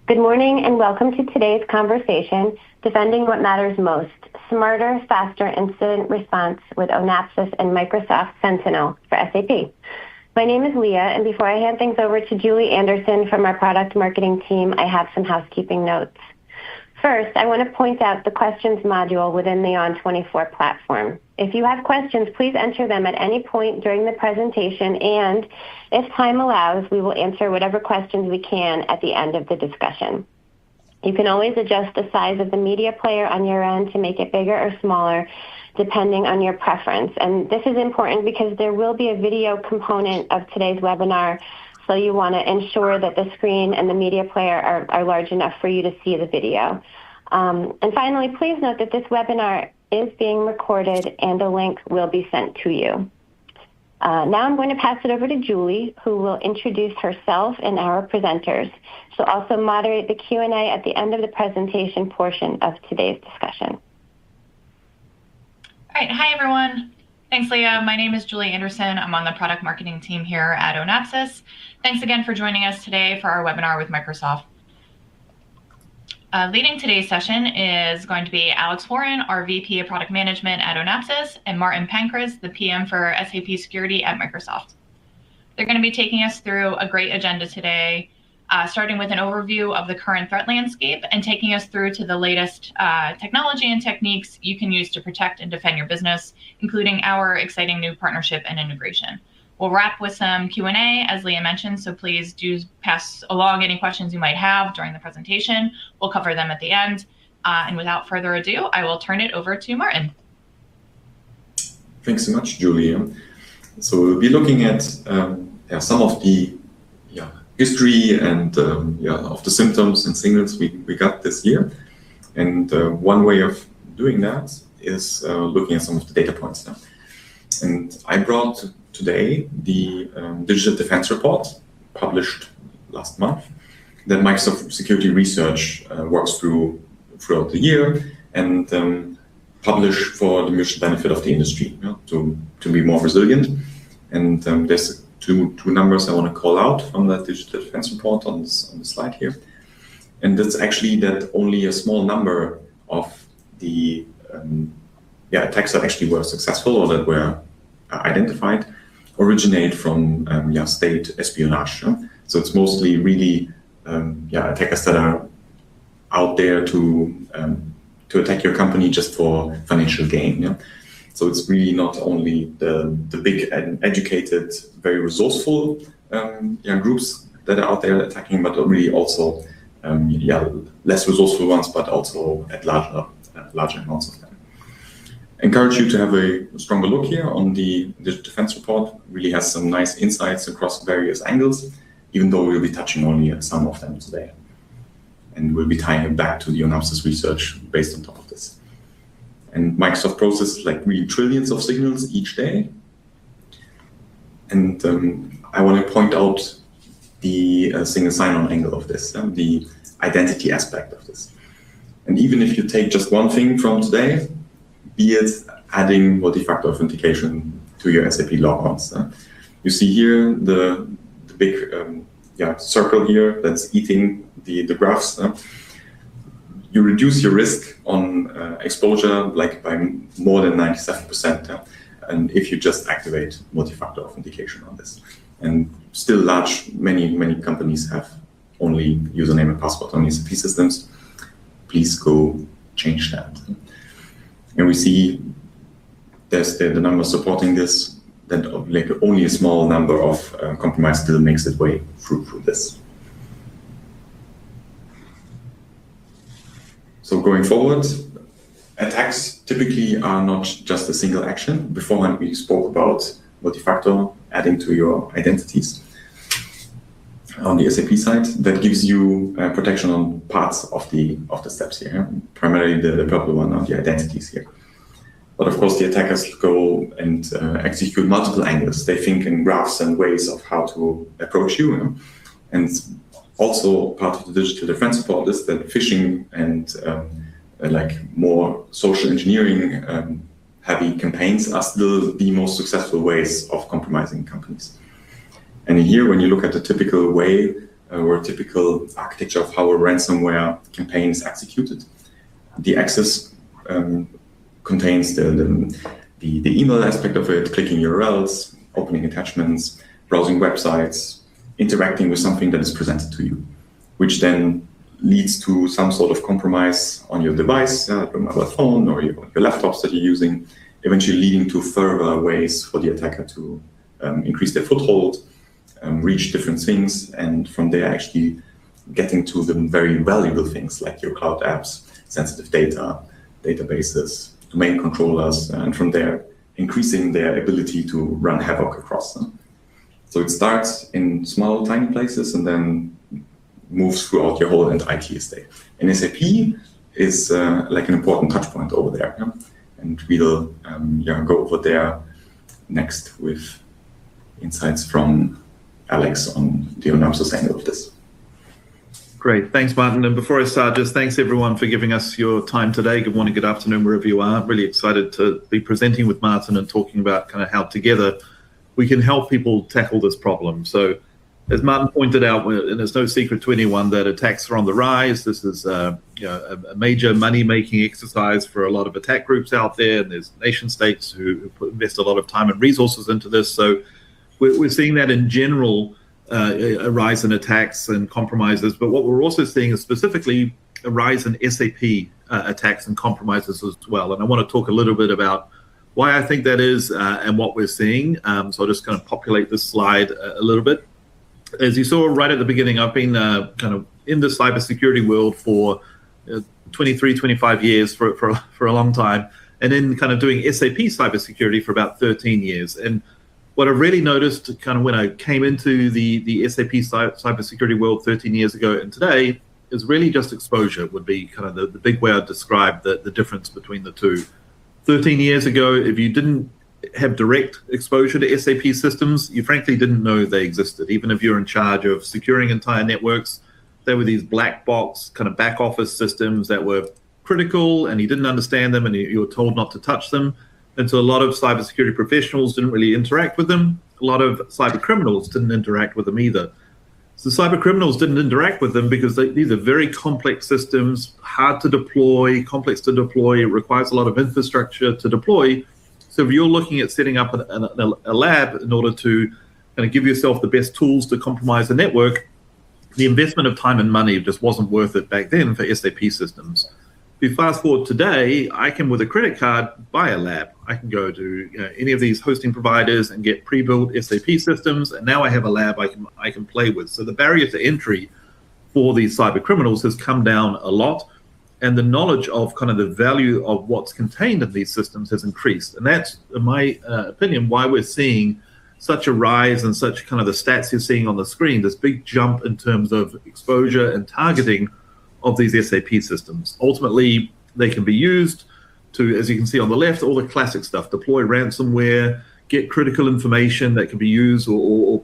Good morning and welcome to today's conversation, Defending What Matters Most, Smarter, Faster Incident Response with Onapsis and Microsoft Sentinel for SAP. My name is Leah, and before I hand things over to Julie Anderson from our product marketing team, I have some housekeeping notes. First, I want to point out the questions module within the On24 platform. If you have questions, please enter them at any point during the presentation, and if time allows, we will answer whatever questions we can at the end of the discussion. You can always adjust the size of the media player on your end to make it bigger or smaller, depending on your preference. And this is important because there will be a video component of today's webinar, so you want to ensure that the screen and the media player are large enough for you to see the video. And finally, please note that this webinar is being recorded and a link will be sent to you. Now I'm going to pass it over to Julie, who will introduce herself and our presenters. She'll also moderate the Q&A at the end of the presentation portion of today's discussion. All right, hi everyone. Thanks, Leah. My name is Julie Anderson. I'm on the product marketing team here at Onapsis. Thanks again for joining us today for our webinar with Microsoft. Leading today's session is going to be Alex Warren, our VP of Product Management at Onapsis, and Martin Pankras, the PM for SAP Security at Microsoft. They're going to be taking us through a great agenda today, starting with an overview of the current threat landscape and taking us through to the latest technology and techniques you can use to protect and defend your business, including our exciting new partnership and integration. We'll wrap with some Q&A, as Leah mentioned, so please do pass along any questions you might have during the presentation. We'll cover them at the end. And without further ado, I will turn it over to Martin. Thanks so much, Julia. So we'll be looking at some of the history and of the symptoms and signals we got this year. And one way of doing that is looking at some of the data points now. And I brought today the Digital Defense Report published last month that Microsoft Security Research works throughout the year and publish for the mutual benefit of the industry, to be more resilient. And there's two numbers I want to call out from that Digital Defense Report on the slide here. And that's actually that only a small number of the attacks that actually were successful or that were identified originate from state espionage. So it's mostly really attackers that are out there to attack your company just for financial gain. So it's really not only the big and educated, very resourceful groups that are out there attacking, but really also less resourceful ones, but also at larger amounts of them. Encourage you to have a stronger look here on the Digital Defense Report. It really has some nice insights across various angles, even though we'll be touching only at some of them today. And we'll be tying it back to the Onapsis research based on top of this. And Microsoft processes like really trillions of signals each day. And I want to point out the single sign-on angle of this, the identity aspect of this. And even if you take just one thing from today, be it adding multi-factor authentication to your SAP logons. You see here the big circle here that's eating the graphs. You reduce your risk on exposure by more than 97%. And if you just activate multi-factor authentication on this. And still many companies have only username and password on SAP systems. Please go change that. And we see there's the number supporting this, that only a small number of compromise still makes its way through this. So going forward, attacks typically are not just a single action. Beforehand, we spoke about multi-factor adding to your identities. On the SAP side, that gives you protection on parts of the steps here, primarily the purple one on the identities here. But of course, the attackers go and execute multiple angles. They think in graphs and ways of how to approach you. And also part of the Digital Defense Report is that phishing and more social engineering heavy campaigns are still the most successful ways of compromising companies. And here, when you look at the typical way or a typical architecture of how a ransomware campaign is executed. The access contains the email aspect of it, clicking URLs, opening attachments, browsing websites, interacting with something that is presented to you, which then leads to some sort of compromise on your device, your mobile phone or your laptops that you're using, eventually leading to further ways for the attacker to increase their foothold, reach different things, and from there actually getting to the very valuable things like your cloud apps, sensitive data, databases, domain controllers, and from there increasing their ability to run havoc across them. So it starts in small, tiny places and then moves throughout your whole IT estate. And SAP is like an important touch point over there. Yeah? And we'll go over there next with insights from Alex on the Onapsis angle of this. Great, thanks, Martin. And before I start, just thanks everyone for giving us your time today. Good morning, good afternoon, wherever you are. Really excited to be presenting with Martin and talking about kind of how together we can help people tackle this problem. So as Martin pointed out, and it's no secret to anyone that attacks are on the rise. This is a major money-making exercise for a lot of attack groups out there, and there's nation states who invest a lot of time and resources into this. So we're seeing that in general, a rise in attacks and compromises. But what we're also seeing is specifically a rise in SAP attacks and compromises as well. And I want to talk a little bit about why I think that is and what we're seeing. So I'll just kind of populate this slide a little bit. As you saw right at the beginning, I've been kind of in the cybersecurity world for 23, 25 years for a long time, and then kind of doing SAP cybersecurity for about 13 years. And what I really noticed kind of when I came into the SAP cybersecurity world 13 years ago and today is really just exposure would be kind of the big way I'd describe the difference between the two. 13 years ago, if you didn't have direct exposure to SAP systems, you frankly didn't know they existed. Even if you're in charge of securing entire networks, there were these black box kind of back office systems that were critical and you didn't understand them and you were told not to touch them. And so a lot of cybersecurity professionals didn't really interact with them. A lot of cyber criminals didn't interact with them either. So cyber criminals didn't interact with them because these are very complex systems, hard to deploy, complex to deploy. It requires a lot of infrastructure to deploy. So if you're looking at setting up a lab in order to kind of give yourself the best tools to compromise the network, the investment of time and money just wasn't worth it back then for SAP systems. If you fast forward today, I can, with a credit card, buy a lab. I can go to any of these hosting providers and get pre-built SAP systems, and now I have a lab I can play with. So the barrier to entry for these cyber criminals has come down a lot, and the knowledge of kind of the value of what's contained in these systems has increased. And that's, in my opinion, why we're seeing such a rise and such kind of the stats you're seeing on the screen, this big jump in terms of exposure and targeting of these SAP systems. Ultimately, they can be used to, as you can see on the left, all the classic stuff, deploy ransomware, get critical information that can be used or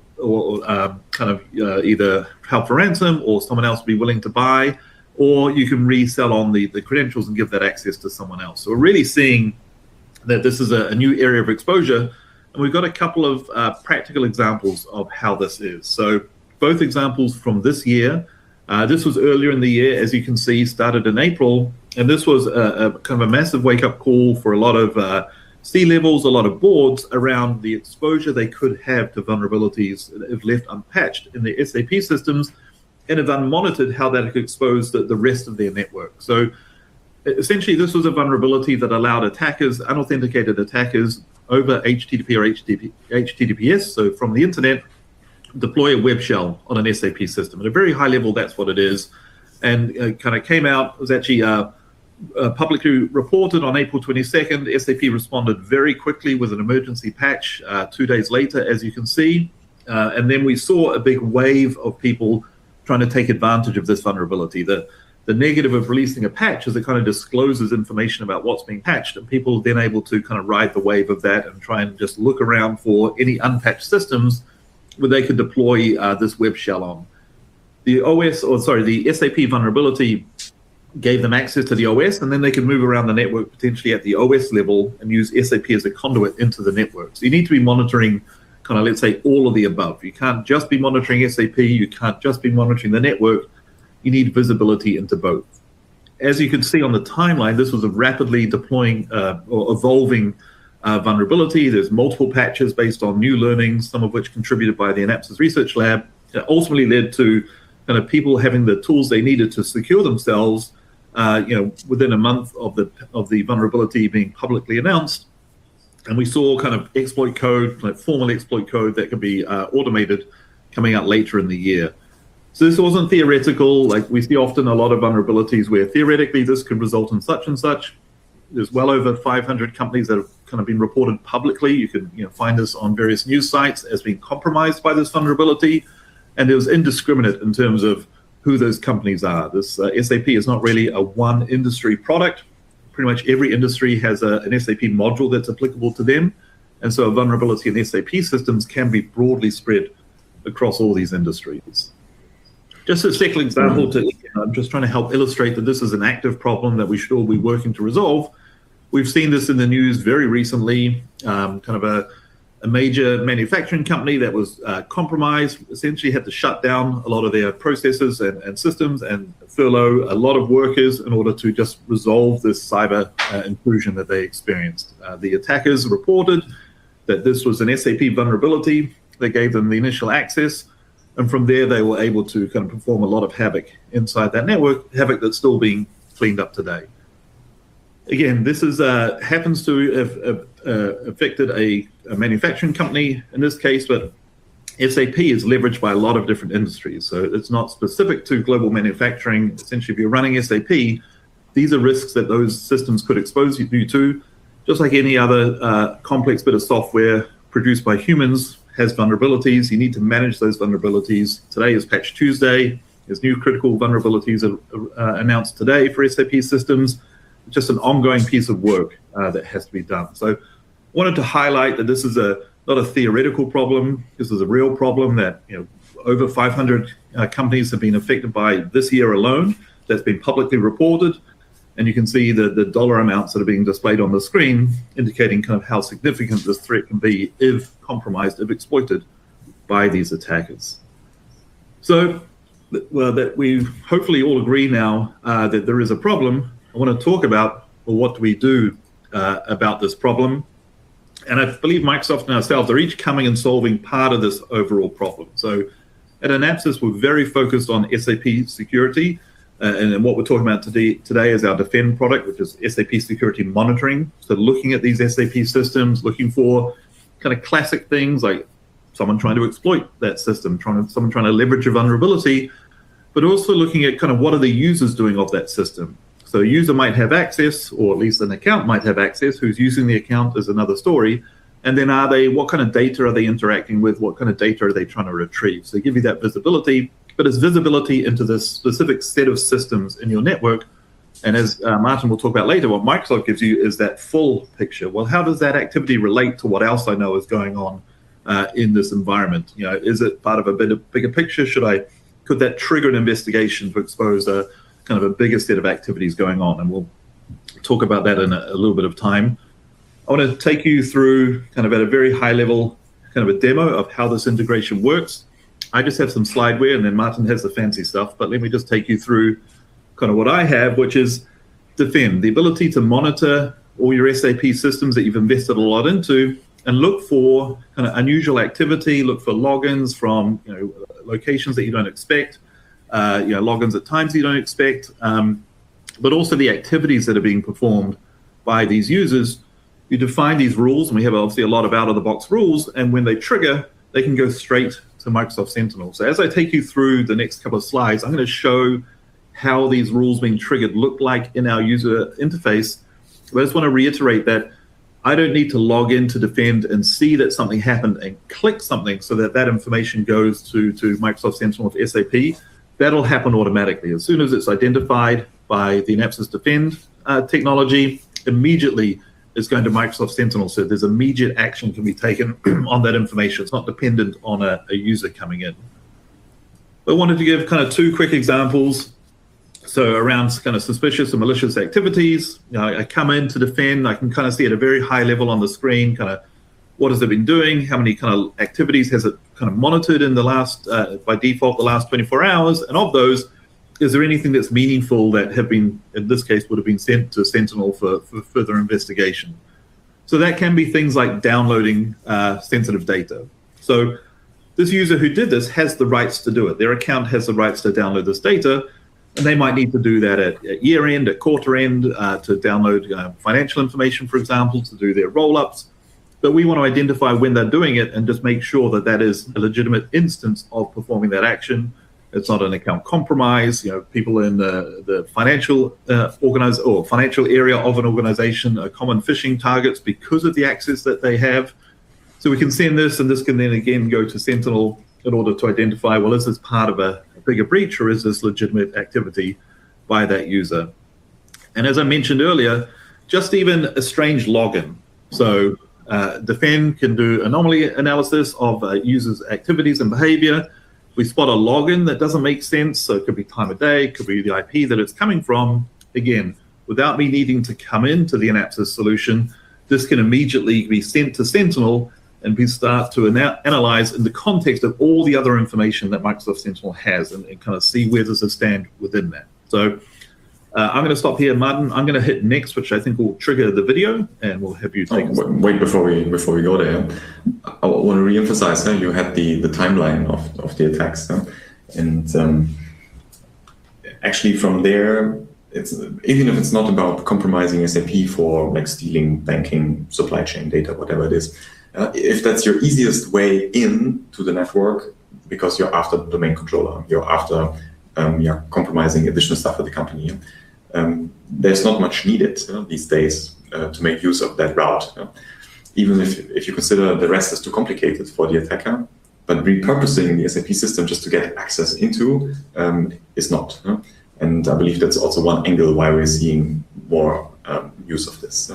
kind of either help for ransom or someone else be willing to buy, or you can resell on the credentials and give that access to someone else. So we're really seeing that this is a new area of exposure, and we've got a couple of practical examples of how this is. So both examples from this year. This was earlier in the year, as you can see, started in April, and this was a kind of a massive wake-up call for a lot of C-levels, a lot of boards around the exposure they could have to vulnerabilities if left unpatched in the SAP systems, and if unmonitored, how that could expose the rest of their network. So essentially, this was a vulnerability that allowed attackers, unauthenticated attackers, over HTTP or HTTPS, so from the internet, deploy a web shell on an SAP system. At a very high level, that's what it is. And kind of came out, it was actually publicly reported on April 22nd. SAP responded very quickly with an emergency patch 2 days later, as you can see. And then we saw a big wave of people trying to take advantage of this vulnerability. The negative of releasing a patch is it kind of discloses information about what's being patched, and people are then able to kind of ride the wave of that and try and just look around for any unpatched systems where they could deploy this web shell on. The SAP vulnerability gave them access to the OS, and then they could move around the network potentially at the OS level and use SAP as a conduit into the network. So you need to be monitoring kind of, let's say, all of the above. You can't just be monitoring SAP, you can't just be monitoring the network, you need visibility into both. As you can see on the timeline, this was a rapidly deploying or evolving vulnerability. There's multiple patches based on new learnings, some of which contributed by the Anapsys Research Lab, that ultimately led to kind of people having the tools they needed to secure themselves, within a month of the vulnerability being publicly announced. And we saw kind of exploit code, like formal exploit code that could be automated coming out later in the year. So this wasn't theoretical. Like we see often a lot of vulnerabilities where theoretically this could result in such and such. There's well over 500 companies that have kind of been reported publicly. You can find this on various news sites as being compromised by this vulnerability. And it was indiscriminate in terms of who those companies are. This SAP is not really a one industry product. Pretty much every industry has an SAP module that's applicable to them. And so a vulnerability in SAP systems can be broadly spread across all these industries. Just a second example, I'm just trying to help illustrate that this is an active problem that we should all be working to resolve. We've seen this in the news very recently, kind of a major manufacturing company that was compromised, essentially had to shut down a lot of their processes and systems and furlough a lot of workers in order to just resolve this cyber intrusion that they experienced. The attackers reported that this was an SAP vulnerability that gave them the initial access. And from there, they were able to kind of perform a lot of havoc inside that network, havoc that's still being cleaned up today. Again, this is happens to have affected a manufacturing company in this case, but SAP is leveraged by a lot of different industries. So it's not specific to global manufacturing. Essentially, if you're running SAP, these are risks that those systems could expose you to, just like any other complex bit of software produced by humans has vulnerabilities. You need to manage those vulnerabilities. Today is Patch Tuesday. There's new critical vulnerabilities announced today for SAP systems. It's just an ongoing piece of work that has to be done. So I wanted to highlight that this is not a theoretical problem. This is a real problem that over 500 companies have been affected by this year alone. That's been publicly reported. And you can see the dollar amounts that are being displayed on the screen, indicating kind of how significant this threat can be if compromised, if exploited by these attackers. So, that we hopefully all agree now that there is a problem, I want to talk about, well, what do we do about this problem? And I believe Microsoft and ourselves are each coming and solving part of this overall problem. So at Anapsys, we're very focused on SAP security. And what we're talking about today is our Defend product, which is SAP security monitoring. So looking at these SAP systems, looking for kind of classic things like someone trying to exploit that system, someone trying to leverage a vulnerability, but also looking at kind of what are the users doing of that system. So a user might have access, or at least an account might have access. Who's using the account is another story. And then what kind of data are they interacting with? What kind of data are they trying to retrieve? So give you that visibility. But it's visibility into this specific set of systems in your network. And as Martin will talk about later, what Microsoft gives you is that full picture. Well, how does that activity relate to what else I know is going on in this environment? Is it part of a bigger picture? Could that trigger an investigation to expose a kind of a bigger set of activities going on? And we'll talk about that in a little bit of time. I want to take you through kind of at a very high level, kind of a demo of how this integration works. I just have some slideware, and then Martin has the fancy stuff, but let me just take you through kind of what I have, which is Defend, the ability to monitor all your SAP systems that you've invested a lot into and look for kind of unusual activity, look for logins from locations that you don't expect, logins at times you don't expect, but also the activities that are being performed by these users. You define these rules, and we have obviously a lot of out-of-the-box rules, and when they trigger, they can go straight to Microsoft Sentinel. So as I take you through the next couple of slides, I'm going to show how these rules being triggered look like in our user interface. But I just want to reiterate that I don't need to log in to Defend and see that something happened and click something so that information goes to Microsoft Sentinel with SAP. That'll happen automatically. As soon as it's identified by the Anapsys Defend technology, immediately it's going to Microsoft Sentinel. So there's immediate action can be taken on that information. It's not dependent on a user coming in. I wanted to give kind of two quick examples. So around kind of suspicious and malicious activities, I come in to Defend. I can kind of see at a very high level on the screen kind of what has it been doing, how many kind of activities has it kind of monitored in the last, by default, the last 24 hours, and of those, is there anything that's meaningful that have been, in this case, would have been sent to Sentinel for further investigation? So that can be things like downloading sensitive data. So this user who did this has the rights to do it. Their account has the rights to download this data, and they might need to do that at year end, at quarter end, to download financial information, for example, to do their roll-ups. But we want to identify when they're doing it and just make sure that that is a legitimate instance of performing that action. It's not an account compromise. People in the financial financial area of an organization are common phishing targets because of the access that they have. So we can send this, and this can then again go to Sentinel in order to identify, well, is this part of a bigger breach, or is this legitimate activity by that user? And as I mentioned earlier, just even a strange login. So Defend can do anomaly analysis of users' activities and behavior. We spot a login that doesn't make sense, so it could be time of day, it could be the IP that it's coming from. Again, without me needing to come into the Anapsys solution, this can immediately be sent to Sentinel, and we start to analyze in the context of all the other information that Microsoft Sentinel has, and kind of see where does it stand within that. So I'm going to stop here, Martin. I'm going to hit next, which I think will trigger the video, and we'll have you take us. Wait, before we go there, I want to reemphasize, you had the timeline of the attacks, and actually from there, even if it's not about compromising SAP for like stealing banking, supply chain data, whatever it is, if that's your easiest way in to the network, because you're after the domain controller, you're after compromising additional stuff at the company, there's not much needed these days to make use of that route. Even if you consider the rest is too complicated for the attacker, but repurposing the SAP system just to get access into is not. And I believe that's also one angle why we're seeing more use of this.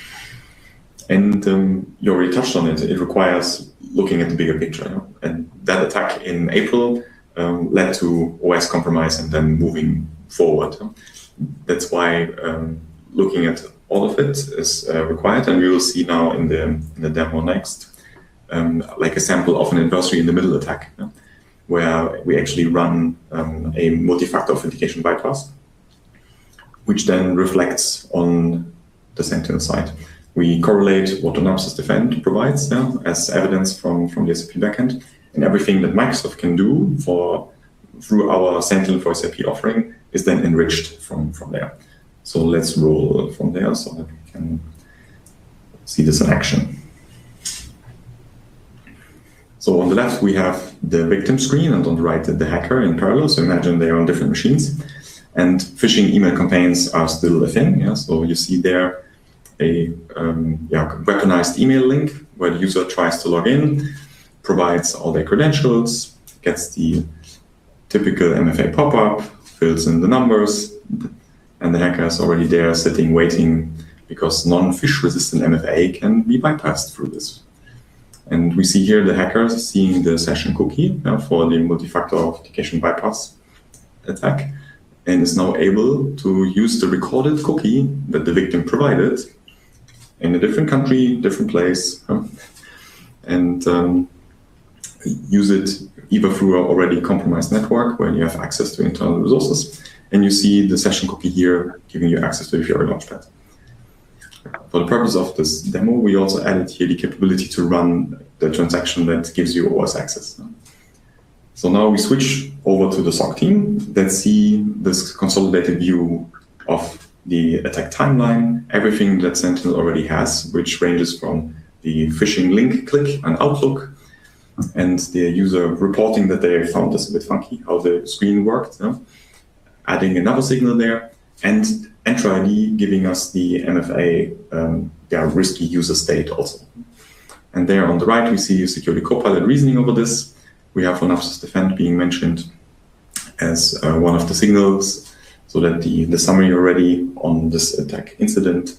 And you already touched on it. It requires looking at the bigger picture. And that attack in April led to OS compromise and then moving forward. That's why looking at all of it is required. And we will see now in the demo next, like a sample of an adversary in the middle attack, where we actually run a multi-factor authentication bypass, which then reflects on the Sentinel side. We correlate what Anapsys Defend provides as evidence from the SAP backend, and everything that Microsoft can do through our Sentinel for SAP offering is then enriched from there. So let's roll from there so that we can see this in action. So on the left, we have the victim screen, and on the right, the hacker in parallel. So imagine they are on different machines. And phishing email campaigns are still a thing. So you see there a weaponized email link where the user tries to log in, provides all their credentials, gets the typical MFA pop-up, fills in the numbers, and the hacker is already there sitting, waiting, because non-phish resistant MFA can be bypassed through this. And we see here the hacker seeing the session cookie for the multi-factor authentication bypass attack, and is now able to use the recorded cookie that the victim provided in a different country, different place, and use it either through an already compromised network where you have access to internal resources, and you see the session cookie here giving you access to the Fiori Launchpad. For the purpose of this demo, we also added here the capability to run the transaction that gives you OS access. So now we switch over to the SOC team that see this consolidated view of the attack timeline, everything that Sentinel already has, which ranges from the phishing link click on Outlook, and the user reporting that they found this a bit funky, how the screen worked, adding another signal there, and Entra ID giving us the MFA risky user state also. And there on the right, we see Security Copilot reasoning over this. We have Anapsys Defend being mentioned as one of the signals, so that the summary already on this attack incident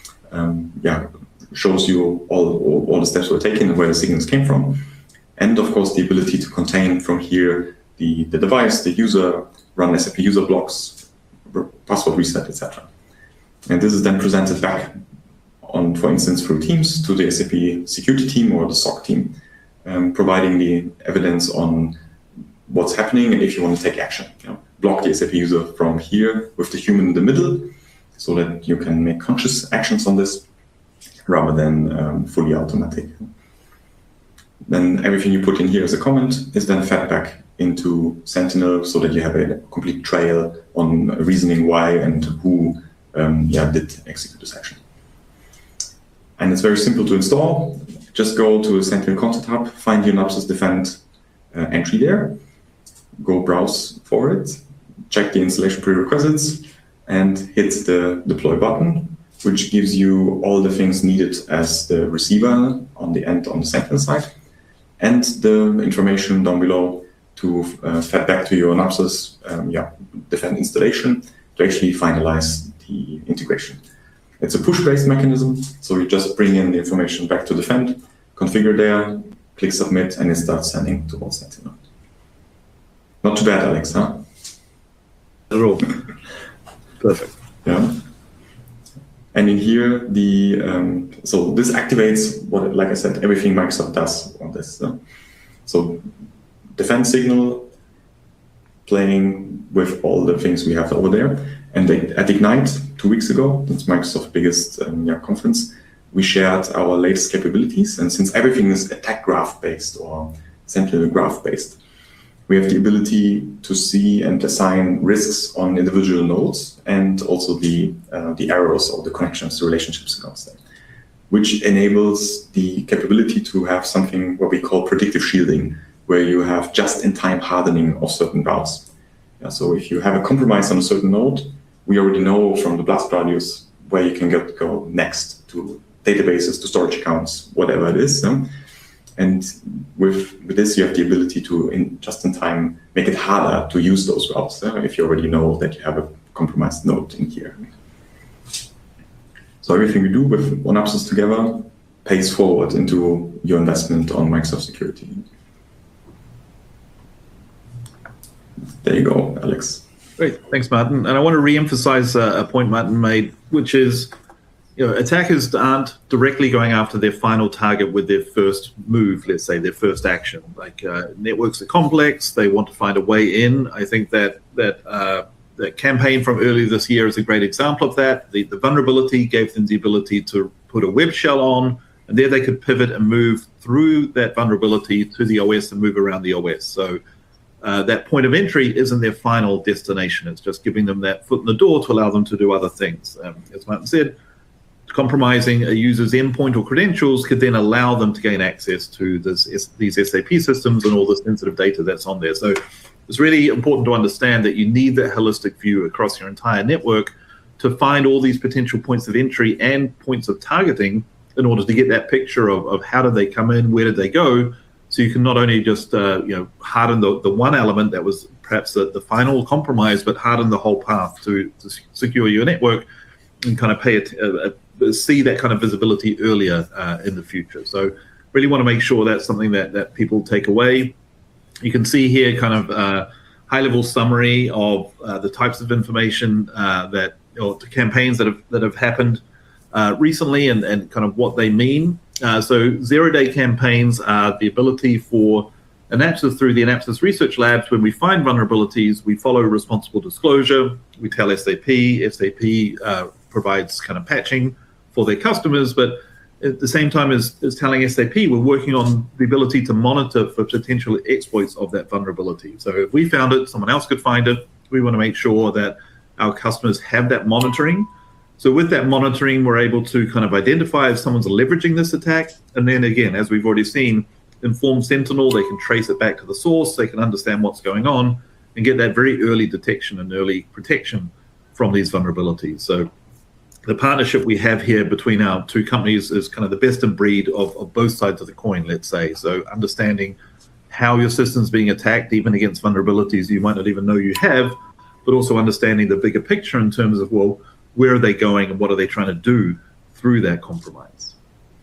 shows you all the steps were taken and where the signals came from. And of course, the ability to contain from here the device, the user, run SAP user blocks, password reset, etc. And this is then presented back on, for instance, through Teams to the SAP security team or the SOC team, providing the evidence on what's happening and if you want to take action. Block the SAP user from here with the human in the middle so that you can make conscious actions on this rather than fully automatic. Then everything you put in here as a comment is then fed back into Sentinel so that you have a complete trail on reasoning why and who did execute this action. And it's very simple to install. Just go to Sentinel Content Hub, find your Synapse Defend entry there, go browse for it, check the installation prerequisites, and hit the deploy button, which gives you all the things needed as the receiver on the end on the Sentinel side, and the information down below to fed back to your Synapse Defend installation to actually finalize the integration. It's a push-based mechanism, so you just bring in the information back to Defend, configure there, click submit, and it starts sending towards Sentinel. Not too bad, Alex, huh? Not at all. Perfect. Yeah. And in here, so this activates what, like I said, everything Microsoft does on this. So Defend signal playing with all the things we have over there. And at Ignite 2 weeks ago, that's Microsoft's biggest conference, we shared our latest capabilities. And since everything is attack graph based or Sentinel graph based, we have the ability to see and assign risks on individual nodes and also the errors or the connections, the relationships amongst them, which enables the capability to have something what we call predictive shielding, where you have just-in-time hardening of certain routes. So if you have a compromise on a certain node, we already know from the blast radius where you can go next to databases, to storage accounts, whatever it is. And with this, you have the ability to, just in time, make it harder to use those routes if you already know that you have a compromised node in here. So everything we do with Synapse together pays forward into your investment on Microsoft security. There you go, Alex. Great, thanks, Martin. And I want to re-emphasize a point Martin made, which is, attackers aren't directly going after their final target with their first move, let's say, their first action. Like networks are complex, they want to find a way in. I think that campaign from earlier this year is a great example of that. The vulnerability gave them the ability to put a web shell on, and there they could pivot and move through that vulnerability to the OS and move around the OS. So that point of entry isn't their final destination. It's just giving them that foot in the door to allow them to do other things. As Martin said, compromising a user's endpoint or credentials could then allow them to gain access to these SAP systems and all the sensitive data that's on there. So it's really important to understand that you need that holistic view across your entire network to find all these potential points of entry and points of targeting in order to get that picture of how did they come in, where did they go. So you can not only just harden the one element that was perhaps the final compromise, but harden the whole path to secure your network and kind of see that kind of visibility earlier in the future. So really want to make sure that's something that people take away. You can see here kind of high-level summary of the types of information the campaigns that have happened recently and kind of what they mean. So zero-day campaigns are the ability for Synapse through the Synapse Research Labs. When we find vulnerabilities, we follow responsible disclosure. We tell SAP. SAP provides kind of patching for their customers, but at the same time as telling SAP, we're working on the ability to monitor for potential exploits of that vulnerability. So if we found it, someone else could find it. We want to make sure that our customers have that monitoring. So with that monitoring, we're able to kind of identify if someone's leveraging this attack. And then again, as we've already seen, inform Sentinel, they can trace it back to the source, they can understand what's going on and get that very early detection and early protection from these vulnerabilities. So the partnership we have here between our two companies is kind of the best in breed of both sides of the coin, let's say. So understanding how your system's being attacked, even against vulnerabilities you might not even know you have, but also understanding the bigger picture in terms of, well, where are they going and what are they trying to do through that compromise?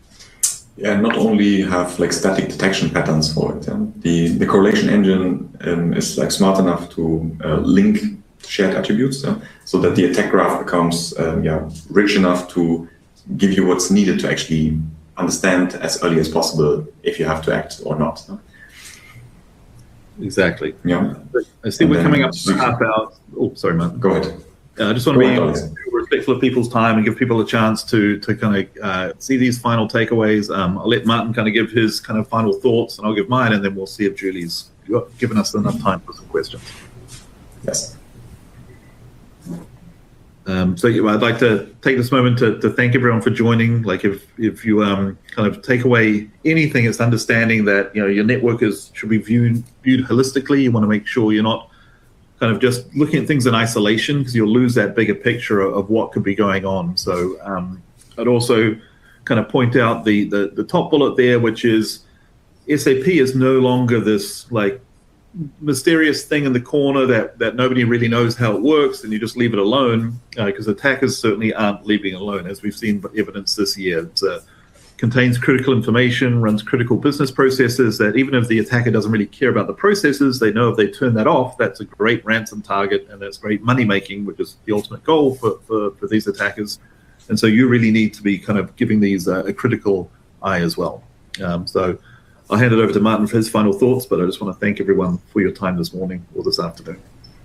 Yeah, not only have like static detection patterns for it. The correlation engine is like smart enough to link shared attributes so that the attack graph becomes rich enough to give you what's needed to actually understand as early as possible if you have to act or not. Exactly. Yeah. I see we're coming up to half hour. Oh, sorry, Martin. Go ahead. I just want to be respectful of people's time and give people a chance to kind of see these final takeaways. I'll let Martin kind of give his kind of final thoughts, and I'll give mine, and then we'll see if Julie's given us enough time for some questions. Yes. So I'd like to take this moment to thank everyone for joining. Like if you kind of take away anything, it's understanding that your network should be viewed holistically. You want to make sure you're not kind of just looking at things in isolation, because you'll lose that bigger picture of what could be going on. So I'd also kind of point out the top bullet there, which is SAP is no longer this like mysterious thing in the corner that nobody really knows how it works, and you just leave it alone, because attackers certainly aren't leaving it alone, as we've seen evidence this year. It contains critical information, runs critical business processes that even if the attacker doesn't really care about the processes, they know if they turn that off, that's a great ransom target, and that's great money making, which is the ultimate goal for these attackers. And so you really need to be kind of giving these a critical eye as well. So I'll hand it over to Martin for his final thoughts, but I just want to thank everyone for your time this morning or this afternoon.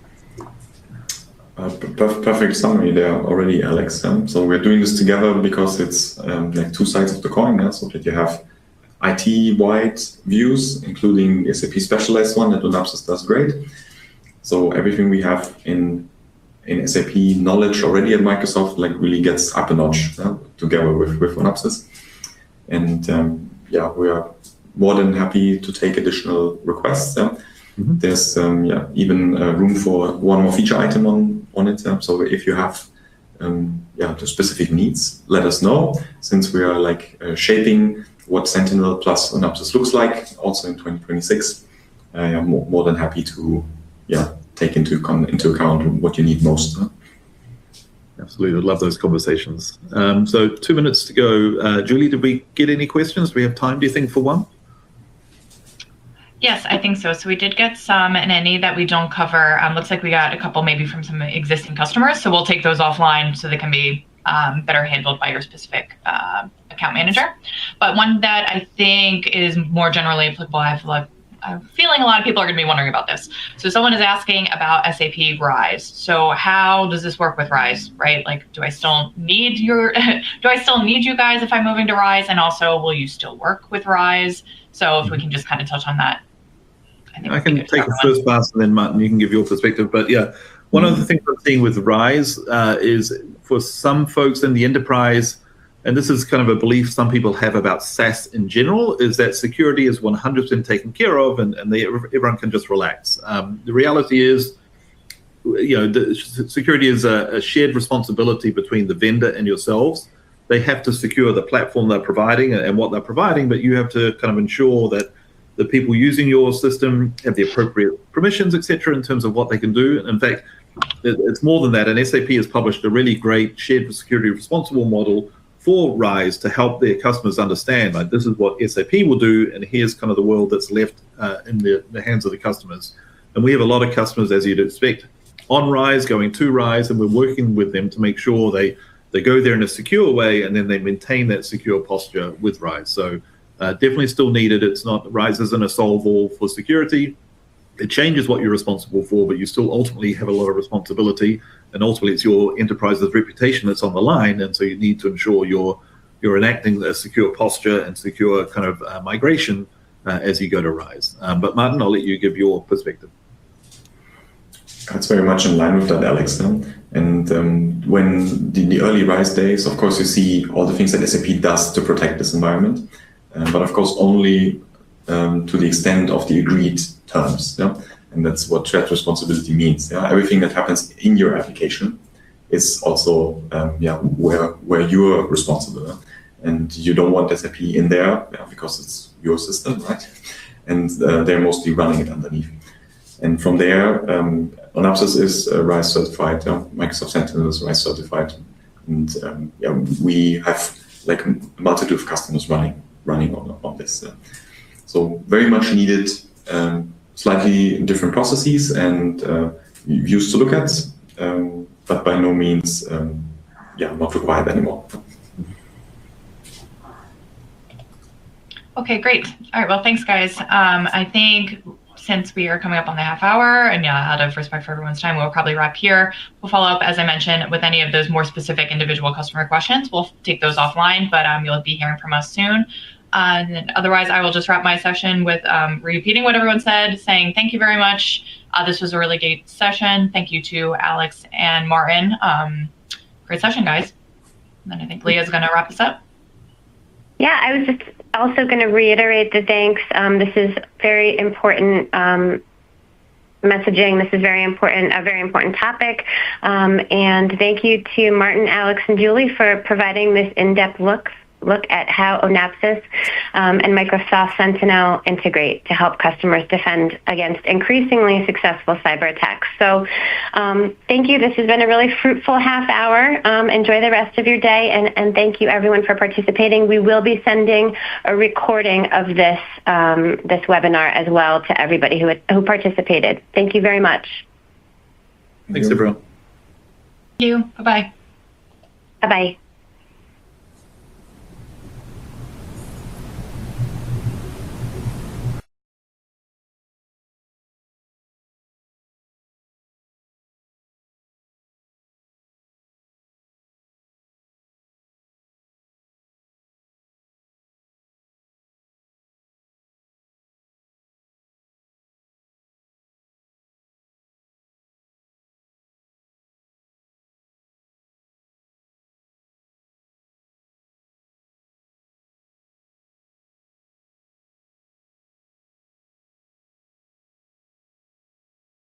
Perfect summary there already, Alex. So we're doing this together because it's like two sides of the coin, so that you have IT-wide views, including the SAP specialized one that Onapsis does great. So everything we have in SAP knowledge already at Microsoft really gets up a notch together with Onapsis. And we are more than happy to take additional requests. Mm-hmm. There's even room for one more feature item on it. So if you have the specific needs, let us know. Since we are shaping what Sentinel plus Onapsis looks like also in 2026, I'm more than happy to take into account what you need most. Absolutely, I'd love those conversations. So 2 minutes to go. Julie, did we get any questions? Do we have time, do you think, for one? Yes, I think so. So we did get some, and any that we don't cover, looks like we got a couple maybe from some existing customers. So we'll take those offline so they can be better handled by your specific account manager. But one that I think is more generally applicable, I'm feeling a lot of people are going to be wondering about this. So someone is asking about SAP Rise. So how does this work with Rise, right? Like, do I still need you guys if I'm moving to Rise? And also, will you still work with Rise? So if we can just kind of touch on that. I can take a first pass, and then Martin, you can give your perspective. But one of the things I'm seeing with Rise is for some folks in the enterprise, and this is kind of a belief some people have about SaaS in general, is that security is 100% taken care of, and everyone can just relax. The reality is, security is a shared responsibility between the vendor and yourselves. They have to secure the platform they're providing and what they're providing, but you have to kind of ensure that the people using your system have the appropriate permissions, etc., in terms of what they can do. And in fact, it's more than that. And SAP has published a really great shared security responsible model for Rise to help their customers understand, like, this is what SAP will do, and here's kind of the world that's left in the hands of the customers. And we have a lot of customers, as you'd expect, on Rise, going to Rise, and we're working with them to make sure they go there in a secure way, and then they maintain that secure posture with Rise. So definitely still needed. It's not, Rise isn't a solve-all for security. It changes what you're responsible for, but you still ultimately have a lot of responsibility, and ultimately it's your enterprise's reputation that's on the line, and so you need to ensure you're enacting a secure posture and secure kind of migration as you go to Rise. But Martin, I'll let you give your perspective. That's very much in line with that, Alex. And when the early Rise days, of course, you see all the things that SAP does to protect this environment, but of course only to the extent of the agreed terms. And that's what threat responsibility means. Everything that happens in your application is also where you're responsible. And you don't want SAP in there because it's your system, right? And they're mostly running it underneath. And from there, Onapsis is Rise certified, Microsoft Sentinel is Rise certified, and we have like a multitude of customers running on this. So very much needed, slightly different processes and views to look at, but by no means not required anymore. Okay, great. All right, well, thanks, guys. I think since we are coming up on the half hour, and yeah, out of respect for everyone's time, we'll probably wrap here. We'll follow up, as I mentioned, with any of those more specific individual customer questions. We'll take those offline, but you'll be hearing from us soon. And otherwise, I will just wrap my session with repeating what everyone said, saying thank you very much. This was a really great session. Thank you to Alex and Martin. Great session, guys. And then I think Leah's going to wrap us up. Yeah, I was just also going to reiterate the thanks. This is very important messaging. This is very important, a very important topic. And thank you to Martin, Alex, and Julie for providing this in-depth look at how ONAPSIS and Microsoft Sentinel integrate to help customers defend against increasingly successful cyber attacks. So thank you. This has been a really fruitful half hour. Enjoy the rest of your day, and thank you everyone for participating. We will be sending a recording of this this webinar as well to everybody who participated. Thank you very much. Thanks, everyone. Thank you. Bye-bye. Bye-bye.